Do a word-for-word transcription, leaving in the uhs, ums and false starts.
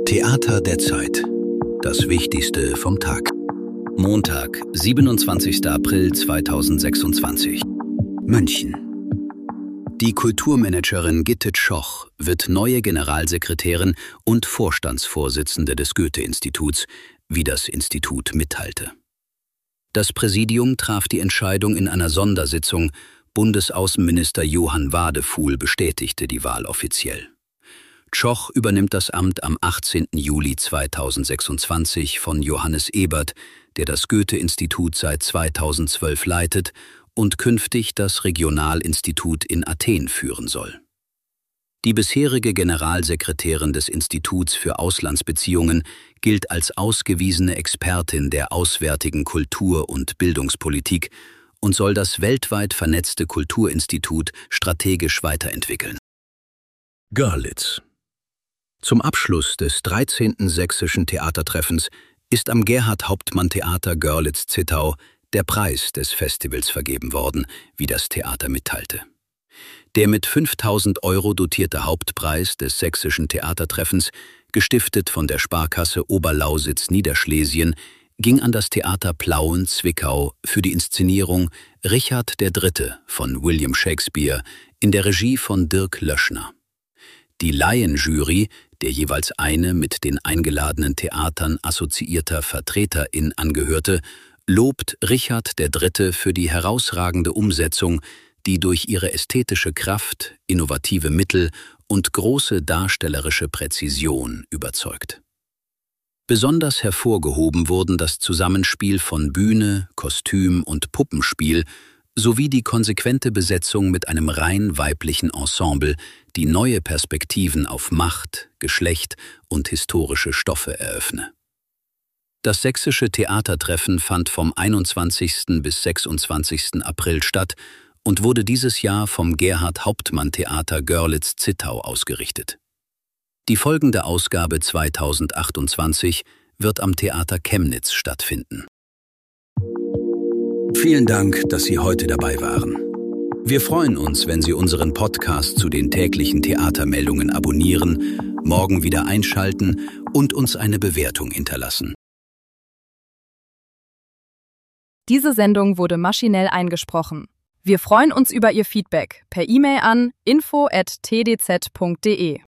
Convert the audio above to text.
Theater der Zeit. Das Wichtigste vom Tag. Montag, siebenundzwanzigster April zweitausendsechsundzwanzig. München. Die Kulturmanagerin Gitte Tschoch wird neue Generalsekretärin und Vorstandsvorsitzende des Goethe-Instituts, wie das Institut mitteilte. Das Präsidium traf die Entscheidung in einer Sondersitzung. Bundesaußenminister Johann Wadefuhl bestätigte die Wahl offiziell. Tschoch übernimmt das Amt am achtzehnten Juli zweitausendsechsundzwanzig von Johannes Ebert, der das Goethe-Institut seit zweitausendzwölf leitet und künftig das Regionalinstitut in Athen führen soll. Die bisherige Generalsekretärin des Instituts für Auslandsbeziehungen gilt als ausgewiesene Expertin der auswärtigen Kultur- und Bildungspolitik und soll das weltweit vernetzte Kulturinstitut strategisch weiterentwickeln. Görlitz. Zum Abschluss des dreizehnten Sächsischen Theatertreffens ist am Gerhard-Hauptmann-Theater Görlitz-Zittau der Preis des Festivals vergeben worden, wie das Theater mitteilte. Der mit fünftausend Euro dotierte Hauptpreis des Sächsischen Theatertreffens, gestiftet von der Sparkasse Oberlausitz-Niederschlesien, ging an das Theater Plauen-Zwickau für die Inszenierung Richard der Dritte von William Shakespeare in der Regie von Dirk Löschner. Die Laienjury, der jeweils eine mit den eingeladenen Theatern assoziierter Vertreterin angehörte, lobt Richard der Dritte für die herausragende Umsetzung, die durch ihre ästhetische Kraft, innovative Mittel und große darstellerische Präzision überzeugt. Besonders hervorgehoben wurden das Zusammenspiel von Bühne, Kostüm und Puppenspiel sowie die konsequente Besetzung mit einem rein weiblichen Ensemble, die neue Perspektiven auf Macht, Geschlecht und historische Stoffe eröffne. Das Sächsische Theatertreffen fand vom einundzwanzigsten bis sechsundzwanzigsten April statt und wurde dieses Jahr vom Gerhard-Hauptmann-Theater Görlitz-Zittau ausgerichtet. Die folgende Ausgabe zweitausendachtundzwanzig wird am Theater Chemnitz stattfinden. Vielen Dank, dass Sie heute dabei waren. Wir freuen uns, wenn Sie unseren Podcast zu den täglichen Theatermeldungen abonnieren, morgen wieder einschalten und uns eine Bewertung hinterlassen. Diese Sendung wurde maschinell eingesprochen. Wir freuen uns über Ihr Feedback per E-Mail an info at t d z punkt d e.